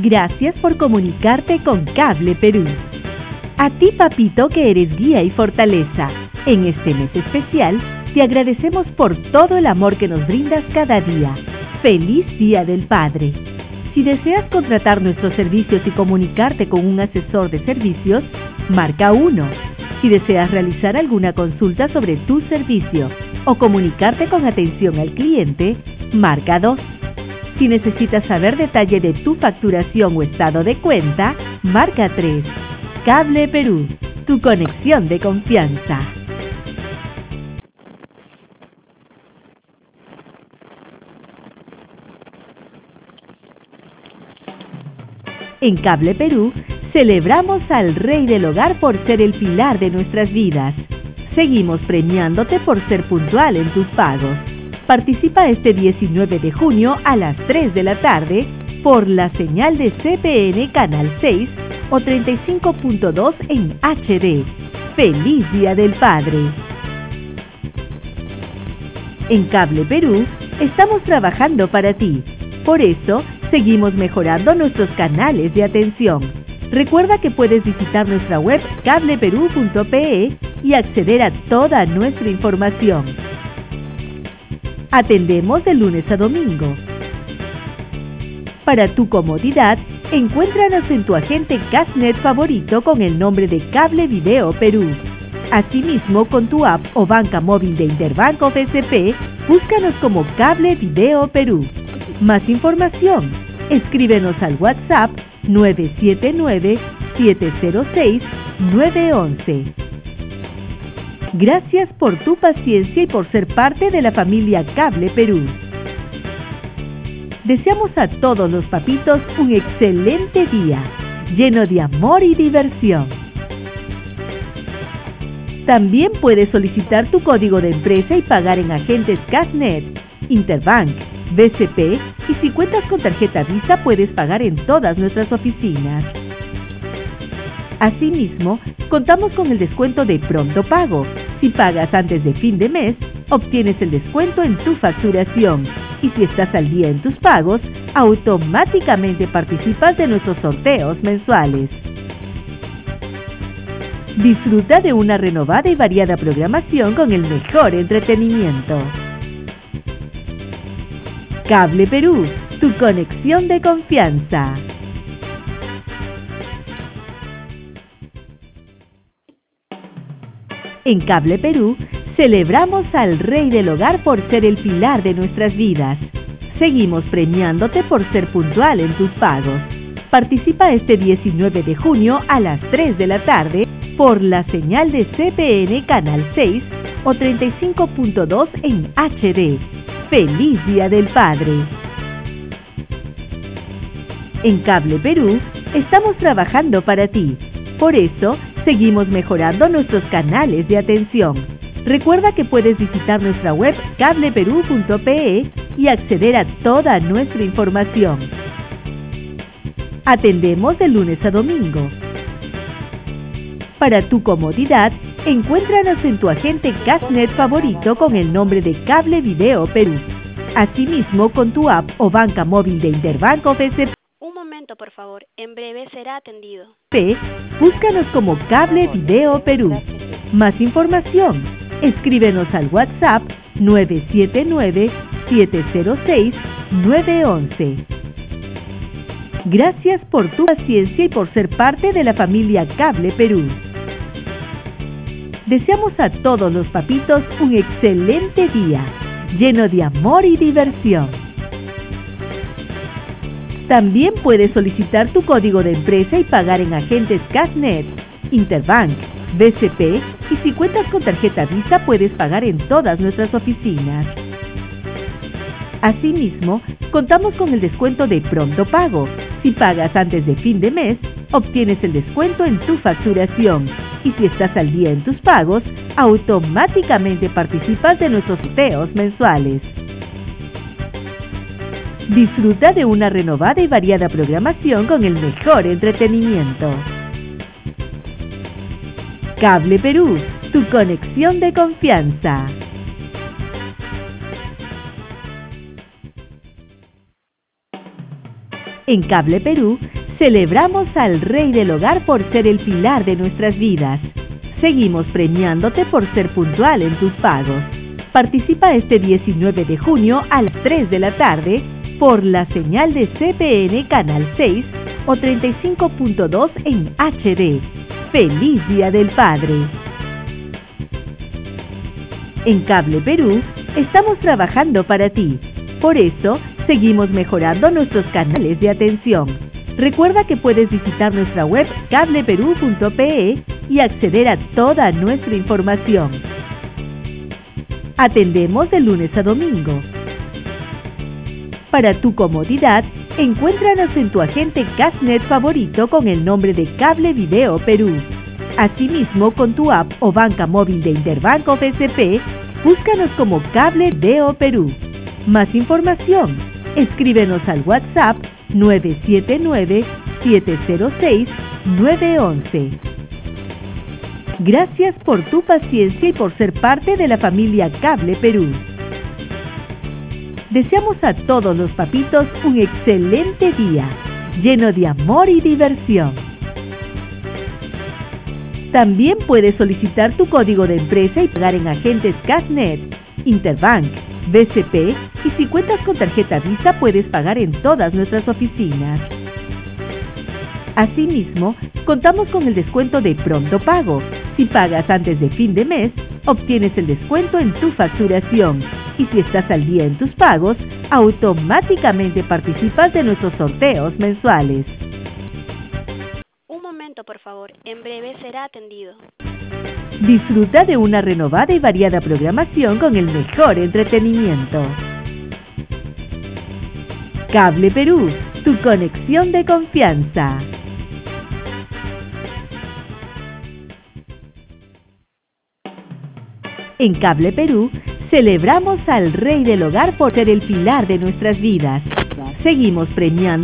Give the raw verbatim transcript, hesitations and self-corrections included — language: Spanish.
Gracias por comunicarte con Cable Perú. A ti, papito, que eres guía y fortaleza, en este mes especial, te agradecemos por todo el amor que nos brindas cada día. ¡Feliz Día del Padre! Si deseas contratar nuestros servicios y comunicarte con un asesor de servicios, marca uno. Si deseas realizar alguna consulta sobre tu servicio o comunicarte con atención al cliente, marca dos. Si necesitas saber detalle de tu facturación o estado de cuenta, marca tres. Cable Perú, tu conexión de confianza. En Cable Perú, celebramos al Rey del Hogar por ser el pilar de nuestras vidas. Seguimos premiándote por ser puntual en tus pagos. Participa este diecinueve de junio a las tres de la tarde por la señal de C P N Canal seis o treinta y cinco punto dos en H D. ¡Feliz Día del Padre! En Cable Perú, estamos trabajando para ti. Por eso, seguimos mejorando nuestros canales de atención. Recuerda que puedes visitar nuestra web cable perú punto pe y acceder a toda nuestra información. Atendemos de lunes a domingo. Para tu comodidad, encuéntranos en tu agente Cashnet favorito con el nombre de Cable Video Perú. Asimismo, con tu app o banca móvil de Interbank o B C P, búscanos como Cable Video Perú. Más información, escríbenos al WhatsApp nueve siete nueve, siete cero seis, nueve once. Gracias por tu paciencia y por ser parte de la familia Cable Perú. Deseamos a todos los papitos un excelente día, lleno de amor y diversión. También puedes solicitar tu código de empresa y pagar en agentes Cashnet, Interbank, B C P y si cuentas con tarjeta Visa puedes pagar en todas nuestras oficinas. Asimismo, contamos con el descuento de Pronto Pago. Si pagas antes de fin de mes, obtienes el descuento en tu facturación. Y si estás al día en tus pagos, automáticamente participas de nuestros sorteos mensuales. Disfruta de una renovada y variada programación con el mejor entretenimiento. Cable Perú, tu conexión de confianza. En Cable Perú, celebramos al Rey del Hogar por ser el pilar de nuestras vidas. Seguimos premiándote por ser puntual en tus pagos. Participa este diecinueve de junio a las tres de la tarde por la señal de C P N Canal seis o treinta y cinco punto dos en H D. ¡Feliz Día del Padre! En Cable Perú, estamos trabajando para ti. Por eso, seguimos mejorando nuestros canales de atención. Recuerda que puedes visitar nuestra web cable perú punto pe y acceder a toda nuestra información. Atendemos de lunes a domingo. Para tu comodidad, encuéntranos en tu agente Cashnet favorito con el nombre de Cable Video Perú. Asimismo, con tu app o banca móvil de Interbank o B C P. Un momento, por favor. En breve será atendido. Búscanos como Cable Video Perú. Más información, escríbenos al WhatsApp nueve siete nueve, siete cero seis, nueve once. Gracias por tu paciencia y por ser parte de la familia Cable Perú. Deseamos a todos los papitos un excelente día, lleno de amor y diversión. También puedes solicitar tu código de empresa y pagar en agentes Cashnet, Interbank, B C P y si cuentas con tarjeta Visa puedes pagar en todas nuestras oficinas. Asimismo, contamos con el descuento de Pronto Pago. Si pagas antes de fin de mes, obtienes el descuento en tu facturación. Y si estás al día en tus pagos, automáticamente participas de nuestros sorteos mensuales. Disfruta de una renovada y variada programación con el mejor entretenimiento. Cable Perú, tu conexión de confianza. En Cable Perú, celebramos al Rey del Hogar por ser el pilar de nuestras vidas. Seguimos premiándote por ser puntual en tus pagos. Participa este diecinueve de junio a las tres de la tarde por la señal de C P N Canal seis o treinta y cinco punto dos en H D. ¡Feliz Día del Padre! En Cable Perú, estamos trabajando para ti. Por eso, seguimos mejorando nuestros canales de atención. Recuerda que puedes visitar nuestra web cable perú punto pe y acceder a toda nuestra información. Atendemos de lunes a domingo. Para tu comodidad, encuéntranos en tu agente Cashnet favorito con el nombre de Cable Video Perú. Asimismo, con tu app o banca móvil de Interbanco B C P, búscanos como Cable Video Perú. Más información, escríbenos al WhatsApp nueve siete nueve, siete cero seis, nueve uno uno. Gracias por tu paciencia y por ser parte de la familia Cable Perú. Deseamos a todos los papitos un excelente día, lleno de amor y diversión. También puedes solicitar tu código de empresa y pagar en agentes Cashnet, Interbank, B C P y si cuentas con tarjeta Visa puedes pagar en todas nuestras oficinas. Asimismo, contamos con el descuento de Pronto Pago. Si pagas antes de fin de mes, obtienes el descuento en tu facturación. Y si estás al día en tus pagos, automáticamente participas de nuestros sorteos mensuales. Un momento, por favor. En breve será atendido. Disfruta de una renovada y variada programación con el mejor entretenimiento. Cable Perú, tu conexión de confianza. En Cable Perú, celebramos al Rey del Hogar por ser el pilar de nuestras vidas. Seguimos premiando